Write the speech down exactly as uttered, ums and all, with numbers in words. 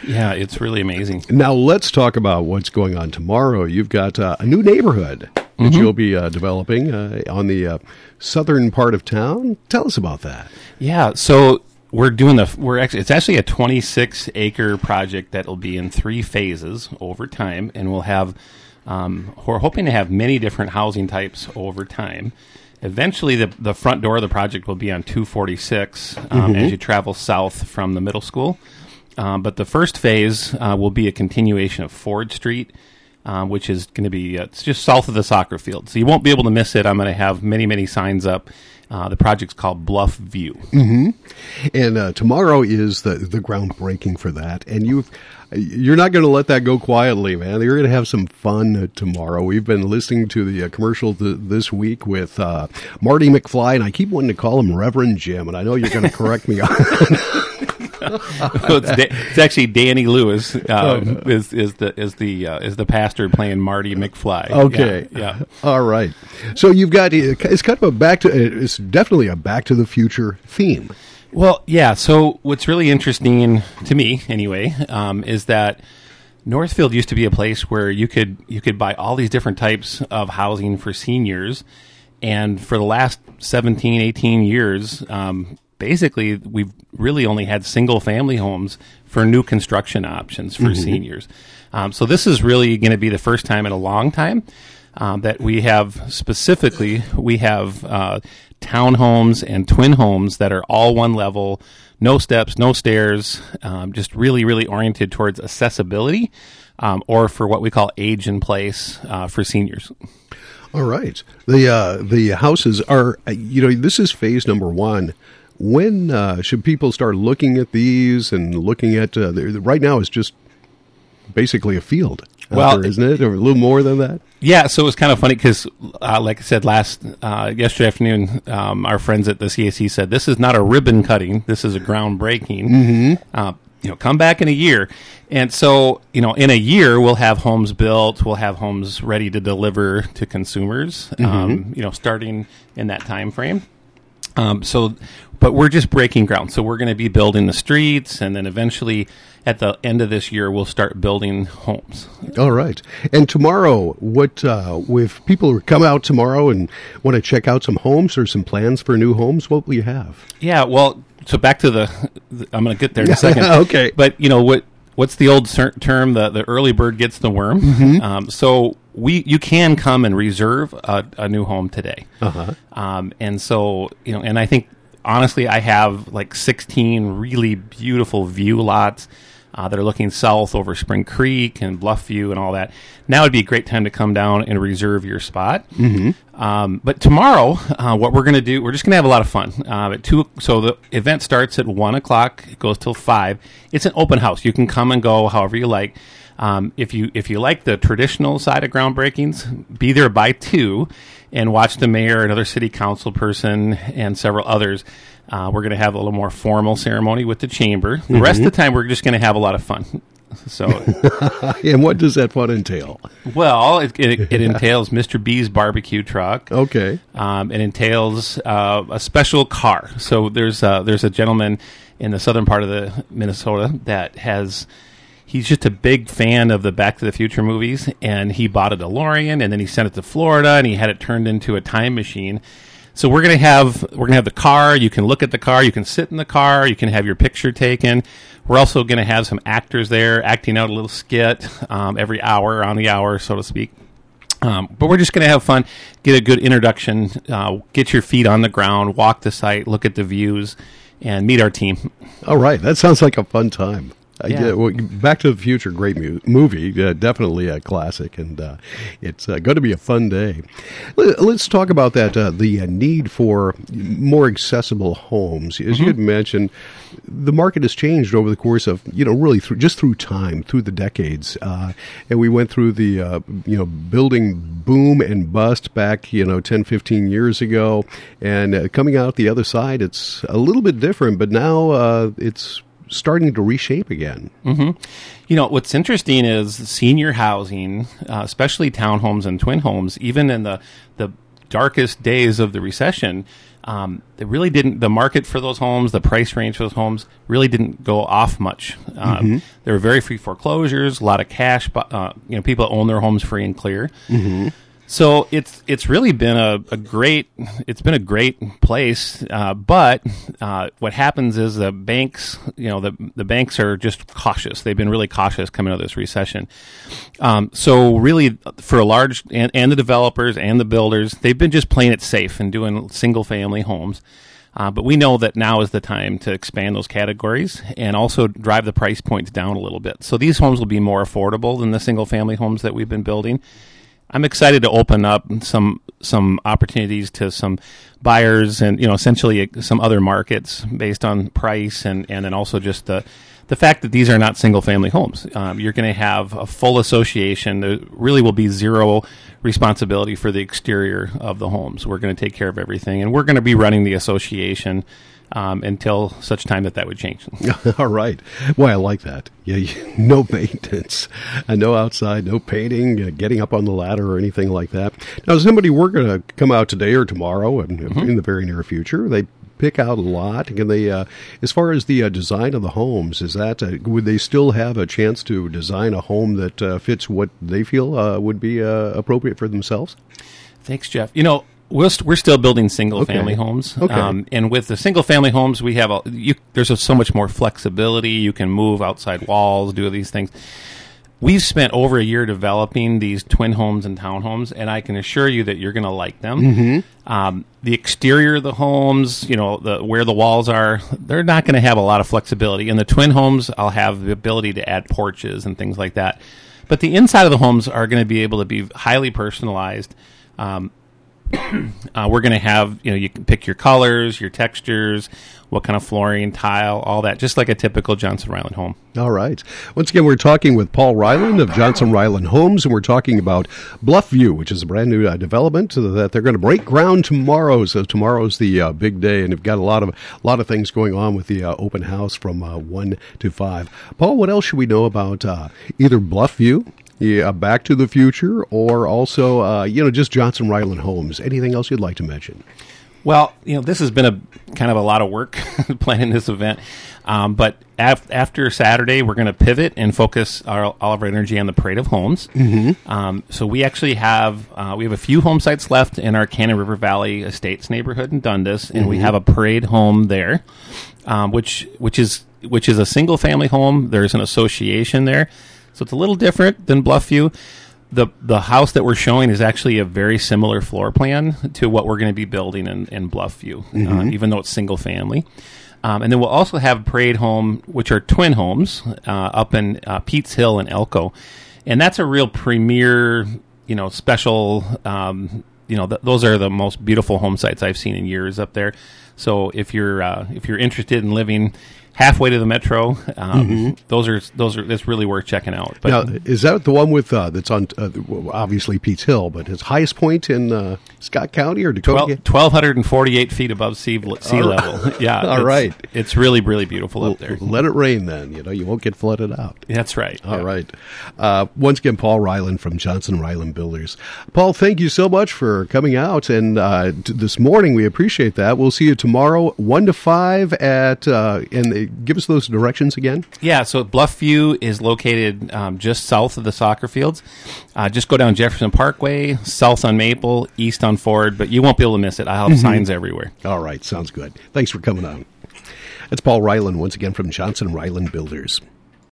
Yeah, it's really amazing. Now, let's talk about what's going on tomorrow. You've got uh, a new neighborhood that mm-hmm. you'll be uh, developing uh, on the uh, southern part of town. Tell us about that. Yeah, so we're doing the we're actually it's actually a twenty-six acre project that will be in three phases over time, and we'll have um, we're hoping to have many different housing types over time. Eventually, the the front door of the project will be on two forty-six um, mm-hmm. as you travel south from the middle school. Um, but the first phase uh, will be a continuation of Ford Street, uh, which is going to be uh, it's just south of the soccer field. So you won't be able to miss it. I'm going to have many, many signs up. Uh, the project's called Bluff View. Mm-hmm. And uh, tomorrow is the, the groundbreaking for that. And you've, you're not going to let that go quietly, man. You're going to have some fun uh, tomorrow. We've been listening to the uh, commercial th- this week with uh, Marty McFly, and I keep wanting to call him Reverend Jim, and I know you're going to correct me on well, it's, da- it's actually Danny Lewis um, oh. is is the is the uh, is the pastor playing Marty McFly. Okay, yeah, yeah. All right. So you've got it's kind of a back to it's definitely a Back to the Future theme. Well, yeah. So what's really interesting to me, anyway, um, is that Northfield used to be a place where you could you could buy all these different types of housing for seniors, and for the last seventeen, eighteen years. Um, Basically, we've really only had single-family homes for new construction options for mm-hmm. seniors. Um, so this is really going to be the first time in a long time um, that we have specifically, we have uh, townhomes and twin homes that are all one level, no steps, no stairs, um, just really, really oriented towards accessibility um, or for what we call age in place uh, for seniors. All right. The, uh, the houses are, you know, this is phase number one. When uh, should people start looking at these and looking at, uh, the, right now it's just basically a field, well, there, isn't it? Or a little more than that? Yeah, so it was kind of funny because, uh, like I said last, uh, yesterday afternoon, um, our friends at the C A C said, this is not a ribbon cutting, this is a groundbreaking. Mm-hmm. Uh, you know, come back in a year. And so, you know, in a year, we'll have homes built, we'll have homes ready to deliver to consumers, mm-hmm. um, you know, starting in that time frame. Um, so, but we're just breaking ground. So we're going to be building the streets, and then eventually at the end of this year, we'll start building homes. All right. And tomorrow, what, uh, if people come out tomorrow and want to check out some homes or some plans for new homes, what will you have? Yeah, well, so back to the, the I'm going to get there in a second. Okay. But, you know, what, what's the old term, the, the early bird gets the worm? Mm-hmm. Um, so we you can come and reserve a, a new home today. Uh-huh. Um, and so, you know, and I think, honestly, I have like sixteen really beautiful view lots uh, that are looking south over Spring Creek and Bluffview and all that. Now would be a great time to come down and reserve your spot. Mm-hmm. Um, but tomorrow, uh, what we're going to do, we're just going to have a lot of fun. Uh, at two, so the event starts at one o'clock. It goes till five. It's an open house. You can come and go however you like. Um, if you if you like the traditional side of groundbreakings, be there by two and watch the mayor, another city council person, and several others. Uh, we're going to have a little more formal ceremony with the chamber. The mm-hmm. rest of the time, we're just going to have a lot of fun. So, and what does that fun entail? Well, it, it, it entails Mister B's barbecue truck. Okay. Um, it entails uh, a special car. So there's uh, there's a gentleman in the southern part of the Minnesota that has. He's just a big fan of the Back to the Future movies, and he bought a DeLorean, and then he sent it to Florida, and he had it turned into a time machine. So we're gonna have we're gonna have the car. You can look at the car. You can sit in the car. You can have your picture taken. We're also gonna have some actors there acting out a little skit um, every hour on the hour, so to speak. Um, but we're just gonna have fun, get a good introduction, uh, get your feet on the ground, walk the site, look at the views, and meet our team. All right, that sounds like a fun time. Uh, yeah. yeah, well, Back to the Future, great mu- movie, uh, definitely a classic, and uh, it's uh, going to be a fun day. Let, let's talk about that, uh, the uh, need for more accessible homes. As mm-hmm. you had mentioned, the market has changed over the course of, you know, really through, just through time, through the decades. Uh, and we went through the, uh, you know, building boom and bust back, you know, ten, fifteen years ago. And uh, coming out the other side, it's a little bit different, but now uh, it's starting to reshape again. Mm-hmm. You know, what's interesting is senior housing, uh, especially townhomes and twin homes, even in the, the darkest days of the recession, Um, it really didn't. The market for those homes, the price range for those homes, really didn't go off much. Um, mm-hmm. There were very few foreclosures, a lot of cash. Uh, you know, people own their homes free and clear. Mm-hmm. So it's it's really been a, a great it's been a great place, uh, but uh, what happens is the banks, you know, the the banks are just cautious. They've been really cautious coming out of this recession. Um, so really, for a large and, and the developers and the builders, they've been just playing it safe and doing single family homes. Uh, but we know that now is the time to expand those categories and also drive the price points down a little bit. So these homes will be more affordable than the single family homes that we've been building. I'm excited to open up some some opportunities to some buyers and, you know, essentially some other markets based on price and, and then also just the the fact that these are not single family homes. Um, you're going to have a full association. There really will be zero responsibility for the exterior of the homes. We're going to take care of everything, and we're going to be running the association Um, until such time that that would change. All right. Well, I like that. Yeah, you, no maintenance, uh, no outside, no painting, uh, getting up on the ladder or anything like that. Now, is somebody we're going to come out today or tomorrow and mm-hmm. in the very near future? They pick out a lot. Can they, uh, as far as the uh, design of the homes, is that uh, would they still have a chance to design a home that uh, fits what they feel uh, would be uh, appropriate for themselves? Thanks, Jeff. You know, We're, st- we're still building single-family okay. homes, okay. um, and with the single-family homes, we have a, you, there's a, so much more flexibility. You can move outside walls, do these things. We've spent over a year developing these twin homes and townhomes, and I can assure you that you're going to like them. Mm-hmm. Um, the exterior of the homes, you know, the, where the walls are, they're not going to have a lot of flexibility. In the twin homes, I'll have the ability to add porches and things like that. But the inside of the homes are going to be able to be highly personalized. Um, Uh, we're going to have, you know, you can pick your colors, your textures, what kind of flooring, tile, all that, just like a typical Johnson Ryland home. All right. Once again, we're talking with Paul Ryland of Johnson Ryland Homes, and we're talking about Bluffview, which is a brand new uh, development that they're going to break ground tomorrow. So tomorrow's the uh, big day, and they've got a lot of a lot of things going on with the uh, open house from uh, one to five. Paul, what else should we know about uh, either Bluffview, yeah, Back to the Future, or also, uh, you know, just Johnson Ryland Homes? Anything else you'd like to mention? Well, you know, this has been a kind of a lot of work planning this event. Um, but af- after Saturday, we're going to pivot and focus our, all of our energy on the Parade of Homes. Mm-hmm. Um, so we actually have uh, we have a few home sites left in our Cannon River Valley Estates neighborhood in Dundas, and mm-hmm. we have a parade home there, um, which which is which is a single family home. There's an association there. So it's a little different than Bluffview. The the house that we're showing is actually a very similar floor plan to what we're going to be building in, in Bluffview, mm-hmm. uh, even though it's single family. Um, and then we'll also have Parade Home, which are twin homes, uh, up in uh, Pete's Hill in Elko. And that's a real premier, you know, special, um, you know, th- those are the most beautiful home sites I've seen in years up there. So if you're uh, if you're interested in living halfway to the metro, um, mm-hmm. those are those are that's really worth checking out. But now, is that the one with uh, that's on uh, obviously Pete's Hill, but its highest point in uh, Scott County or Dakota? twelve forty-eight feet above sea, sea all level. Right. Yeah, all it's, right. It's really really beautiful well, up there. Let it rain, then. You know, you won't get flooded out. That's right. All yeah. right. Uh, once again, Paul Ryland from Johnson Ryland Builders. Paul, thank you so much for coming out and uh, t- this morning. We appreciate that. We'll see you tomorrow, one to five at uh, and uh, give us those directions again. Yeah, so Bluffview is located um, just south of the soccer fields. Uh, just go down Jefferson Parkway, south on Maple, east on Ford, but you won't be able to miss it. I'll have mm-hmm. signs everywhere. All right, sounds good. Thanks for coming on. That's Paul Ryland once again from Johnson Ryland Builders.